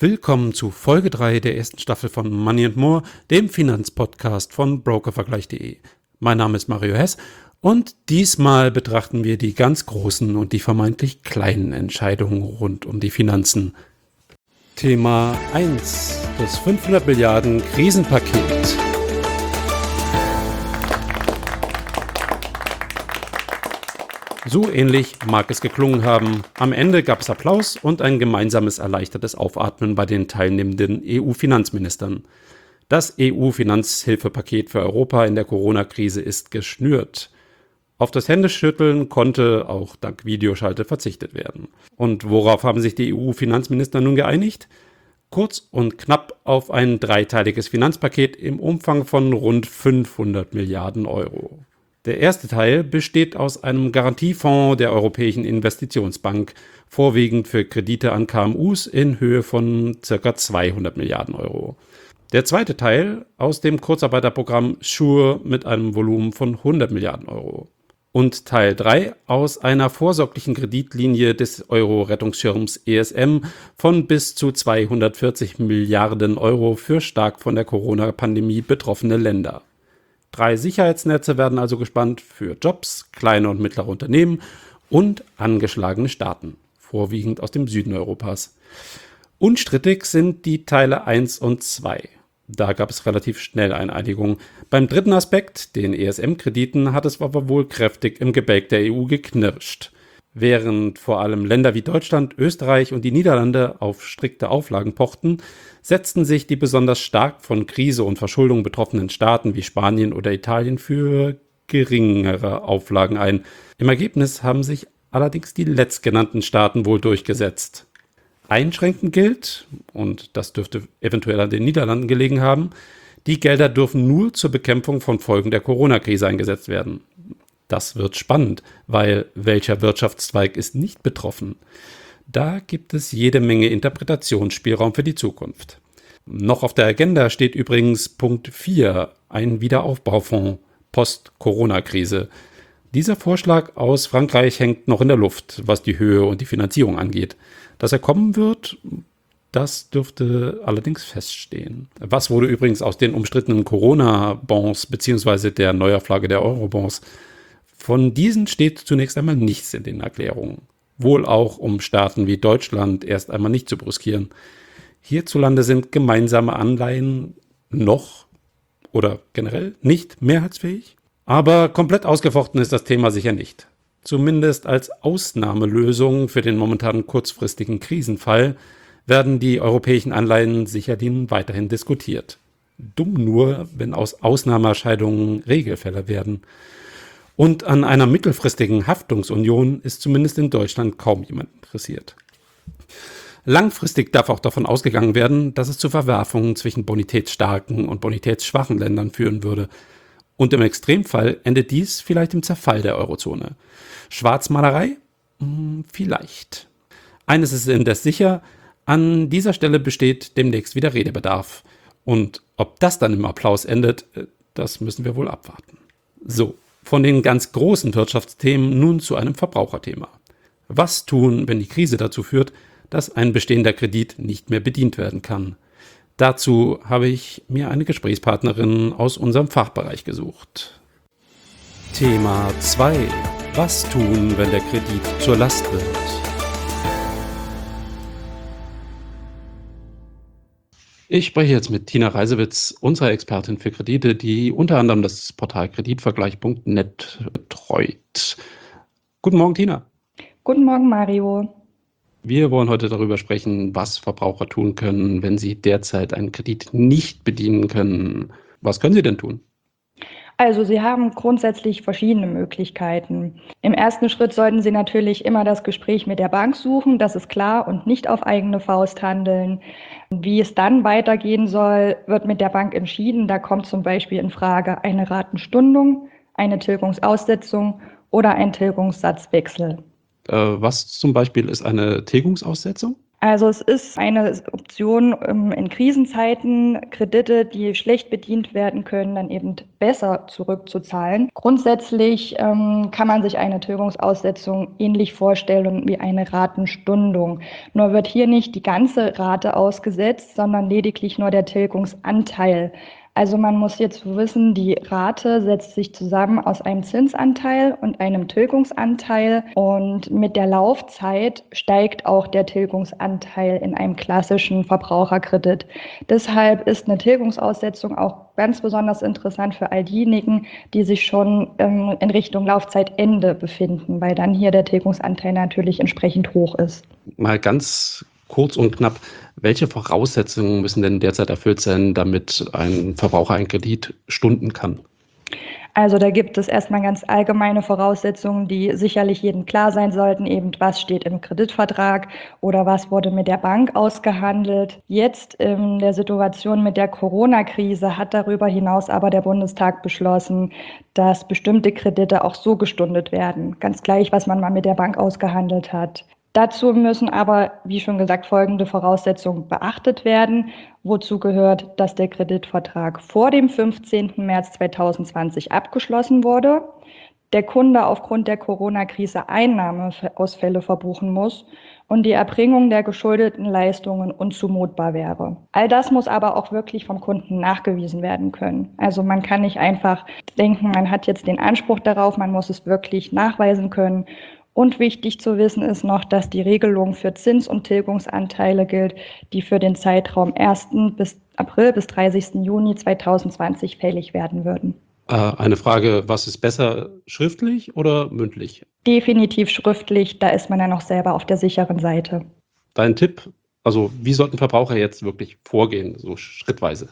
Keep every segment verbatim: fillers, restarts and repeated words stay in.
Willkommen zu Folge drei der ersten Staffel von Money and More, dem Finanzpodcast von brokervergleich punkt de. Mein Name ist Mario Hess und diesmal betrachten wir die ganz großen und die vermeintlich kleinen Entscheidungen rund um die Finanzen. Thema eins, das fünfhundert Milliarden Krisenpaket. So ähnlich mag es geklungen haben. Am Ende gab es Applaus und ein gemeinsames erleichtertes Aufatmen bei den teilnehmenden E U-Finanzministern. Das E U-Finanzhilfepaket für Europa in der Corona-Krise ist geschnürt. Auf das Händeschütteln konnte auch dank Videoschalte verzichtet werden. Und worauf haben sich die E U-Finanzminister nun geeinigt? Kurz und knapp auf ein dreiteiliges Finanzpaket im Umfang von rund fünfhundert Milliarden Euro. Der erste Teil besteht aus einem Garantiefonds der Europäischen Investitionsbank, vorwiegend für Kredite an K M Us in Höhe von ca. zweihundert Milliarden Euro. Der zweite Teil aus dem Kurzarbeiterprogramm SURE mit einem Volumen von hundert Milliarden Euro. Und Teil drei aus einer vorsorglichen Kreditlinie des Euro-Rettungsschirms E S M von bis zu zweihundertvierzig Milliarden Euro für stark von der Corona-Pandemie betroffene Länder. Drei Sicherheitsnetze werden also gespannt für Jobs, kleine und mittlere Unternehmen und angeschlagene Staaten, vorwiegend aus dem Süden Europas. Unstrittig sind die Teile eins und zwei. Da gab es relativ schnell eine Einigung. Beim dritten Aspekt, den E S M-Krediten, hat es aber wohl kräftig im Gebälk der E U geknirscht. Während vor allem Länder wie Deutschland, Österreich und die Niederlande auf strikte Auflagen pochten, setzten sich die besonders stark von Krise und Verschuldung betroffenen Staaten wie Spanien oder Italien für geringere Auflagen ein. Im Ergebnis haben sich allerdings die letztgenannten Staaten wohl durchgesetzt. Einschränkend gilt, und das dürfte eventuell an den Niederlanden gelegen haben, die Gelder dürfen nur zur Bekämpfung von Folgen der Corona-Krise eingesetzt werden. Das wird spannend, weil welcher Wirtschaftszweig ist nicht betroffen? Da gibt es jede Menge Interpretationsspielraum für die Zukunft. Noch auf der Agenda steht übrigens Punkt vier, ein Wiederaufbaufonds post-Corona-Krise. Dieser Vorschlag aus Frankreich hängt noch in der Luft, was die Höhe und die Finanzierung angeht. Dass er kommen wird, das dürfte allerdings feststehen. Was wurde übrigens aus den umstrittenen Corona-Bonds bzw. der Neuauflage der Euro-Bonds? Von diesen steht zunächst einmal nichts in den Erklärungen. Wohl auch, um Staaten wie Deutschland erst einmal nicht zu brüskieren. Hierzulande sind gemeinsame Anleihen noch oder generell nicht mehrheitsfähig. Aber komplett ausgefochten ist das Thema sicher nicht. Zumindest als Ausnahmelösung für den momentanen kurzfristigen Krisenfall werden die europäischen Anleihen sicherlich weiterhin diskutiert. Dumm nur, wenn aus Ausnahmeerscheinungen Regelfälle werden. Und an einer mittelfristigen Haftungsunion ist zumindest in Deutschland kaum jemand interessiert. Langfristig darf auch davon ausgegangen werden, dass es zu Verwerfungen zwischen bonitätsstarken und bonitätsschwachen Ländern führen würde. Und im Extremfall endet dies vielleicht im Zerfall der Eurozone. Schwarzmalerei? Hm, vielleicht. Eines ist indes sicher, an dieser Stelle besteht demnächst wieder Redebedarf. Und ob das dann im Applaus endet, das müssen wir wohl abwarten. So. Von den ganz großen Wirtschaftsthemen nun zu einem Verbraucherthema. Was tun, wenn die Krise dazu führt, dass ein bestehender Kredit nicht mehr bedient werden kann? Dazu habe ich mir eine Gesprächspartnerin aus unserem Fachbereich gesucht. Thema zwei. Was tun, wenn der Kredit zur Last wird? Ich spreche jetzt mit Tina Reisewitz, unserer Expertin für Kredite, die unter anderem das Portal kreditvergleich punkt net betreut. Guten Morgen, Tina. Guten Morgen, Mario. Wir wollen heute darüber sprechen, was Verbraucher tun können, wenn sie derzeit einen Kredit nicht bedienen können. Was können sie denn tun? Also Sie haben grundsätzlich verschiedene Möglichkeiten. Im ersten Schritt sollten Sie natürlich immer das Gespräch mit der Bank suchen, das ist klar, und nicht auf eigene Faust handeln. Wie es dann weitergehen soll, wird mit der Bank entschieden. Da kommt zum Beispiel in Frage eine Ratenstundung, eine Tilgungsaussetzung oder ein Tilgungssatzwechsel. Äh, was zum Beispiel ist eine Tilgungsaussetzung? Also es ist eine Option, in Krisenzeiten Kredite, die schlecht bedient werden können, dann eben besser zurückzuzahlen. Grundsätzlich ähm, kann man sich eine Tilgungsaussetzung ähnlich vorstellen wie eine Ratenstundung. Nur wird hier nicht die ganze Rate ausgesetzt, sondern lediglich nur der Tilgungsanteil. Also man muss jetzt wissen, die Rate setzt sich zusammen aus einem Zinsanteil und einem Tilgungsanteil und mit der Laufzeit steigt auch der Tilgungsanteil in einem klassischen Verbraucherkredit. Deshalb ist eine Tilgungsaussetzung auch ganz besonders interessant für all diejenigen, die sich schon ähm, in Richtung Laufzeitende befinden, weil dann hier der Tilgungsanteil natürlich entsprechend hoch ist. Mal ganz kurz und knapp, welche Voraussetzungen müssen denn derzeit erfüllt sein, damit ein Verbraucher einen Kredit stunden kann? Also da gibt es erstmal ganz allgemeine Voraussetzungen, die sicherlich jedem klar sein sollten, eben was steht im Kreditvertrag oder was wurde mit der Bank ausgehandelt. Jetzt in der Situation mit der Corona-Krise hat darüber hinaus aber der Bundestag beschlossen, dass bestimmte Kredite auch so gestundet werden, ganz gleich, was man mal mit der Bank ausgehandelt hat. Dazu müssen aber, wie schon gesagt, folgende Voraussetzungen beachtet werden, wozu gehört, dass der Kreditvertrag vor dem fünfzehnten März zweitausendzwanzig abgeschlossen wurde, der Kunde aufgrund der Corona-Krise Einnahmeausfälle verbuchen muss und die Erbringung der geschuldeten Leistungen unzumutbar wäre. All das muss aber auch wirklich vom Kunden nachgewiesen werden können. Also man kann nicht einfach denken, man hat jetzt den Anspruch darauf, man muss es wirklich nachweisen können. Und wichtig zu wissen ist noch, dass die Regelung für Zins- und Tilgungsanteile gilt, die für den Zeitraum ersten bis April bis dreißigsten Juni zweitausendzwanzig fällig werden würden. Äh, eine Frage, was ist besser, schriftlich oder mündlich? Definitiv schriftlich, da ist man ja noch selber auf der sicheren Seite. Dein Tipp, also wie sollten Verbraucher jetzt wirklich vorgehen, so schrittweise?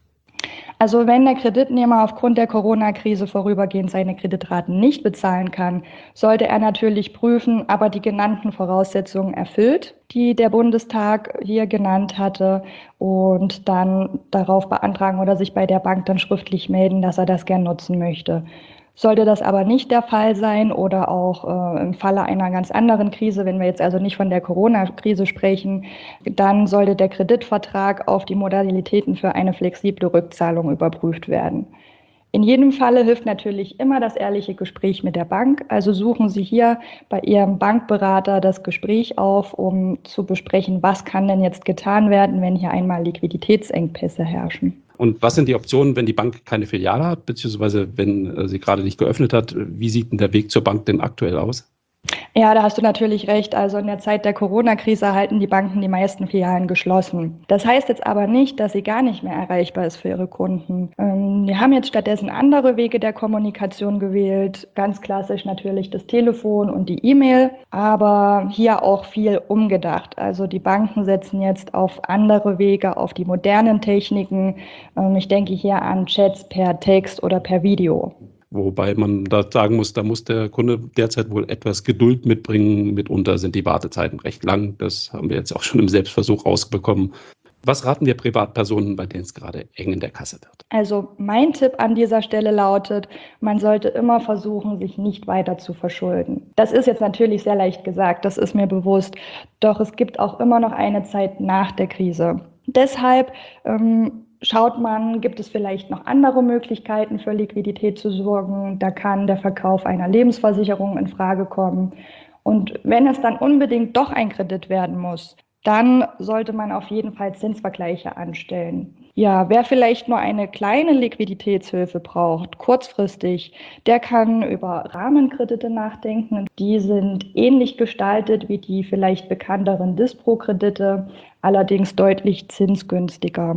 Also wenn der Kreditnehmer aufgrund der Corona-Krise vorübergehend seine Kreditraten nicht bezahlen kann, sollte er natürlich prüfen, ob er die genannten Voraussetzungen erfüllt, die der Bundestag hier genannt hatte, und dann darauf beantragen oder sich bei der Bank dann schriftlich melden, dass er das gern nutzen möchte. Sollte das aber nicht der Fall sein oder auch äh, im Falle einer ganz anderen Krise, wenn wir jetzt also nicht von der Corona-Krise sprechen, dann sollte der Kreditvertrag auf die Modalitäten für eine flexible Rückzahlung überprüft werden. In jedem Falle hilft natürlich immer das ehrliche Gespräch mit der Bank. Also suchen Sie hier bei Ihrem Bankberater das Gespräch auf, um zu besprechen, was kann denn jetzt getan werden, wenn hier einmal Liquiditätsengpässe herrschen. Und was sind die Optionen, wenn die Bank keine Filiale hat, beziehungsweise wenn äh, sie gerade nicht geöffnet hat? Wie sieht denn der Weg zur Bank denn aktuell aus? Ja, da hast du natürlich recht. Also in der Zeit der Corona-Krise halten die Banken die meisten Filialen geschlossen. Das heißt jetzt aber nicht, dass sie gar nicht mehr erreichbar ist für ihre Kunden. Ähm, wir haben jetzt stattdessen andere Wege der Kommunikation gewählt. Ganz klassisch natürlich das Telefon und die E-Mail, aber hier auch viel umgedacht. Also die Banken setzen jetzt auf andere Wege, auf die modernen Techniken. Ähm, ich denke hier an Chats per Text oder per Video. Wobei man da sagen muss, da muss der Kunde derzeit wohl etwas Geduld mitbringen. Mitunter sind die Wartezeiten recht lang. Das haben wir jetzt auch schon im Selbstversuch rausbekommen. Was raten wir Privatpersonen, bei denen es gerade eng in der Kasse wird? Also mein Tipp an dieser Stelle lautet, man sollte immer versuchen, sich nicht weiter zu verschulden. Das ist jetzt natürlich sehr leicht gesagt, das ist mir bewusst. Doch es gibt auch immer noch eine Zeit nach der Krise. Deshalb ähm, schaut man, gibt es vielleicht noch andere Möglichkeiten für Liquidität zu sorgen. Da kann der Verkauf einer Lebensversicherung in Frage kommen. Und wenn es dann unbedingt doch ein Kredit werden muss, dann sollte man auf jeden Fall Zinsvergleiche anstellen. Ja, wer vielleicht nur eine kleine Liquiditätshilfe braucht, kurzfristig, der kann über Rahmenkredite nachdenken. Die sind ähnlich gestaltet wie die vielleicht bekannteren Dispro-Kredite, allerdings deutlich zinsgünstiger.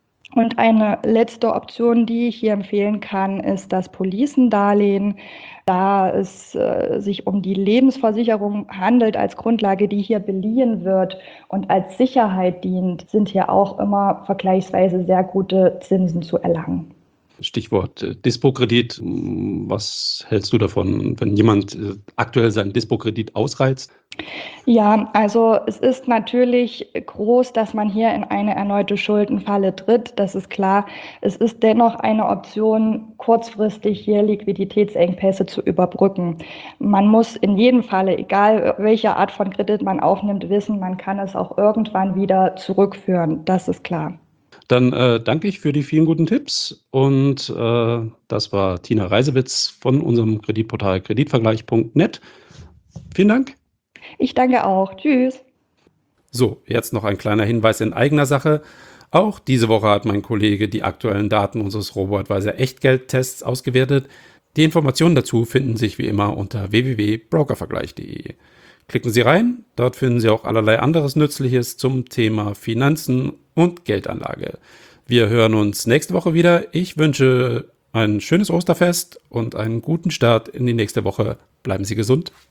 Und eine letzte Option, die ich hier empfehlen kann, ist das Policendarlehen. Da es äh, sich um die Lebensversicherung handelt als Grundlage, die hier beliehen wird und als Sicherheit dient, sind hier auch immer vergleichsweise sehr gute Zinsen zu erlangen. Stichwort äh, Dispo-Kredit. Was hältst du davon, wenn jemand äh, aktuell seinen Dispo-Kredit ausreizt? Ja, also es ist natürlich groß, dass man hier in eine erneute Schuldenfalle tritt. Das ist klar. Es ist dennoch eine Option, kurzfristig hier Liquiditätsengpässe zu überbrücken. Man muss in jedem Falle, egal welche Art von Kredit man aufnimmt, wissen, man kann es auch irgendwann wieder zurückführen. Das ist klar. Dann äh, danke ich für die vielen guten Tipps und äh, das war Tina Reisewitz von unserem Kreditportal kreditvergleich punkt net. Vielen Dank. Ich danke auch. Tschüss. So, jetzt noch ein kleiner Hinweis in eigener Sache. Auch diese Woche hat mein Kollege die aktuellen Daten unseres Robo-Advisor Echtgeldtests ausgewertet. Die Informationen dazu finden sich wie immer unter w w w punkt brokervergleich punkt de. Klicken Sie rein, dort finden Sie auch allerlei anderes Nützliches zum Thema Finanzen und Geldanlage. Wir hören uns nächste Woche wieder. Ich wünsche ein schönes Osterfest und einen guten Start in die nächste Woche. Bleiben Sie gesund.